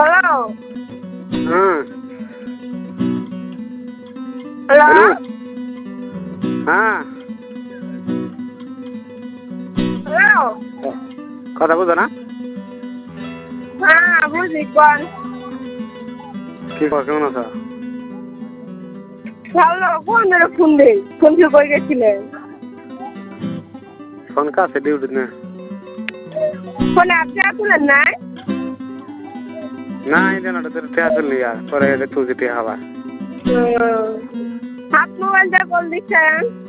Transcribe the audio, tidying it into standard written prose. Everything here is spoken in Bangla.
হ্যালো হ্যাঁ হ্যালো হ্যালো হ্যাঁ হ্যালো কথা বুঝো না হ্যাঁ বুঝি কোন কি কর কেমন আছো ভালো কোন ফোন দেই ফোন কি কই গেছিলেন ফোন কাছে ডিউটি না ফোনে আপনি আসলেন নাই না এই জন্য তোর টিয়া চললি আর পরে তুই টিয়া হবা হাত মোবাইলটা কল দিচ্ছেন